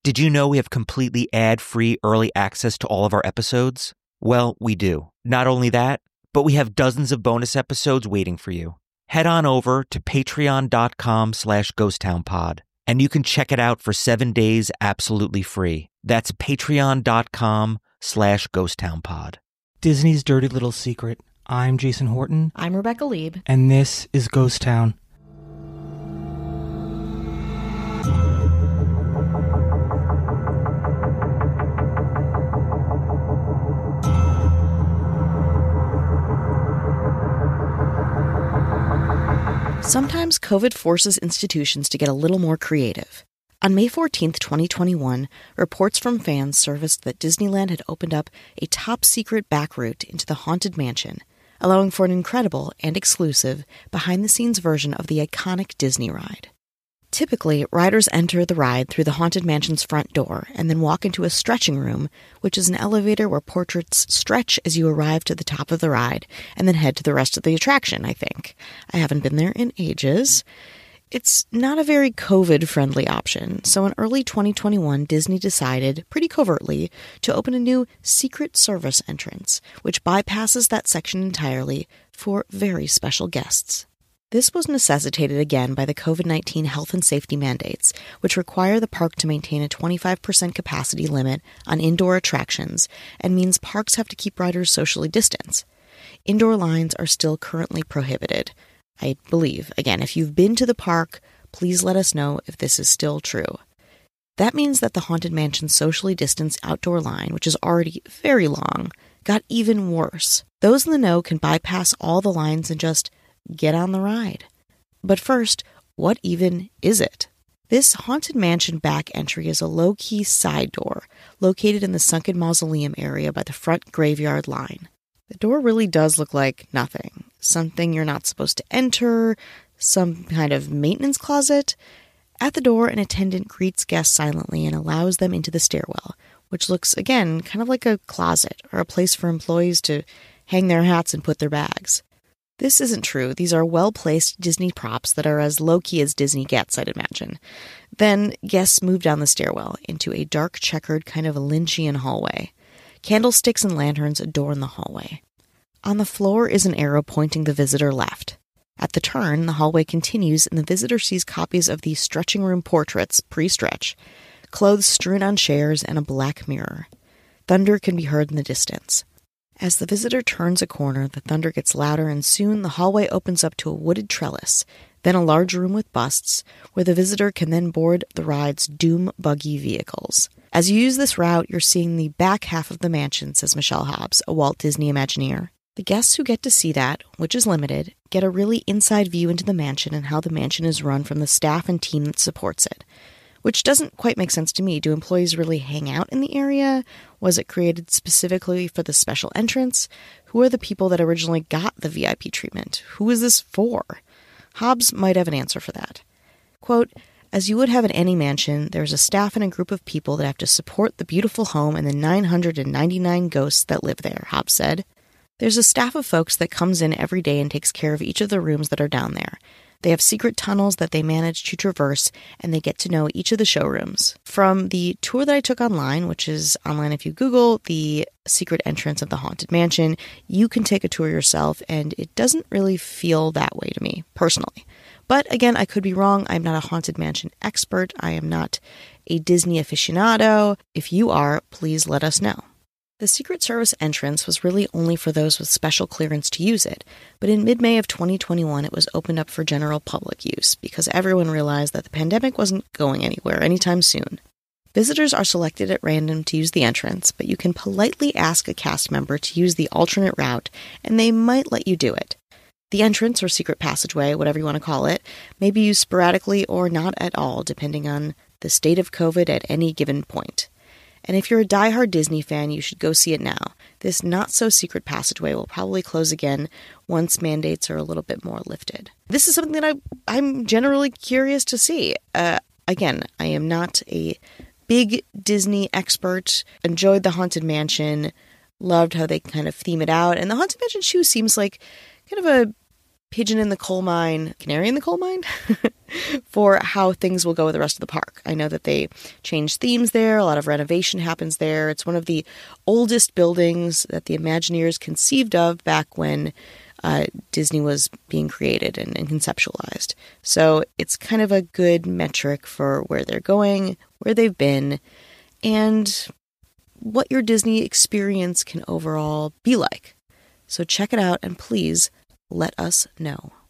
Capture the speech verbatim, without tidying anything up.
Did you know we have completely ad-free early access to all of our episodes? Well, we do. Not only that, but we have dozens of bonus episodes waiting for you. Head on over to patreon.com slash ghosttownpod, and you can check it out for seven days absolutely free. That's patreon.com slash ghosttownpod. Disney's Dirty Little Secret. I'm Jason Horton. I'm Rebecca Lieb. And this is Ghost Town. Sometimes COVID forces institutions to get a little more creative. On May fourteenth, twenty twenty-one, reports from fans surfaced that Disneyland had opened up a top-secret back route into the Haunted Mansion, allowing for an incredible and exclusive behind-the-scenes version of the iconic Disney ride. Typically, riders enter the ride through the Haunted Mansion's front door and then walk into a stretching room, which is an elevator where portraits stretch as you arrive to the top of the ride and then head to the rest of the attraction, I think. I haven't been there in ages. It's not a very COVID-friendly option, so in early twenty twenty-one, Disney decided, pretty covertly, to open a new secret service entrance, which bypasses that section entirely for very special guests. This was necessitated again by the COVID nineteen health and safety mandates, which require the park to maintain a twenty-five percent capacity limit on indoor attractions and means parks have to keep riders socially distanced. Indoor lines are still currently prohibited. I believe. Again, if you've been to the park, please let us know if this is still true. That means that the Haunted Mansion's socially distanced outdoor line, which is already very long, got even worse. Those in the know can bypass all the lines and just get on the ride. But first, what even is it? This Haunted Mansion back entry is a low-key side door located in the sunken mausoleum area by the front graveyard line. The door really does look like nothing. Something you're not supposed to enter, some kind of maintenance closet. At the door, an attendant greets guests silently and allows them into the stairwell, which looks, again, kind of like a closet or a place for employees to hang their hats and put their bags. This isn't true. These are well-placed Disney props that are as low-key as Disney gets, I'd imagine. Then, guests move down the stairwell into a dark, checkered, kind of a Lynchian hallway. Candlesticks and lanterns adorn the hallway. On the floor is an arrow pointing the visitor left. At the turn, the hallway continues and the visitor sees copies of the stretching room portraits, pre-stretch, clothes strewn on chairs, and a black mirror. Thunder can be heard in the distance. As the visitor turns a corner, the thunder gets louder and soon the hallway opens up to a wooded trellis, then a large room with busts, where the visitor can then board the ride's Doom buggy vehicles. As you use this route, you're seeing the back half of the mansion, says Michelle Hobbs, a Walt Disney Imagineer. The guests who get to see that, which is limited, get a really inside view into the mansion and how the mansion is run from the staff and team that supports it. Which doesn't quite make sense to me. Do employees really hang out in the area? Was it created specifically for the special entrance? Who are the people that originally got the V I P treatment? Who is this for? Hobbs might have an answer for that. Quote, as you would have at any mansion, there's a staff and a group of people that have to support the beautiful home and the nine hundred ninety-nine ghosts that live there, Hobbs said. There's a staff of folks that comes in every day and takes care of each of the rooms that are down there. They have secret tunnels that they manage to traverse, and they get to know each of the showrooms. From the tour that I took online, which is online if you Google the secret entrance of the Haunted Mansion, you can take a tour yourself, and it doesn't really feel that way to me, personally. But again, I could be wrong. I'm not a Haunted Mansion expert. I am not a Disney aficionado. If you are, please let us know. The Secret Service entrance was really only for those with special clearance to use it, but in mid-May of twenty twenty-one it was opened up for general public use because everyone realized that the pandemic wasn't going anywhere anytime soon. Visitors are selected at random to use the entrance, but you can politely ask a cast member to use the alternate route, and they might let you do it. The entrance, or secret passageway, whatever you want to call it, may be used sporadically or not at all, depending on the state of COVID at any given point. And if you're a diehard Disney fan, you should go see it now. This not-so-secret passageway will probably close again once mandates are a little bit more lifted. This is something that I, I'm generally curious to see. Uh, again, I am not a big Disney expert. Enjoyed the Haunted Mansion. Loved how they kind of theme it out. And the Haunted Mansion shoe seems like kind of a pigeon in the coal mine, canary in the coal mine, for how things will go with the rest of the park. I know that they change themes there. A lot of renovation happens there. It's one of the oldest buildings that the Imagineers conceived of back when uh, Disney was being created and, and conceptualized. So it's kind of a good metric for where they're going, where they've been, and what your Disney experience can overall be like. So check it out and please let us know.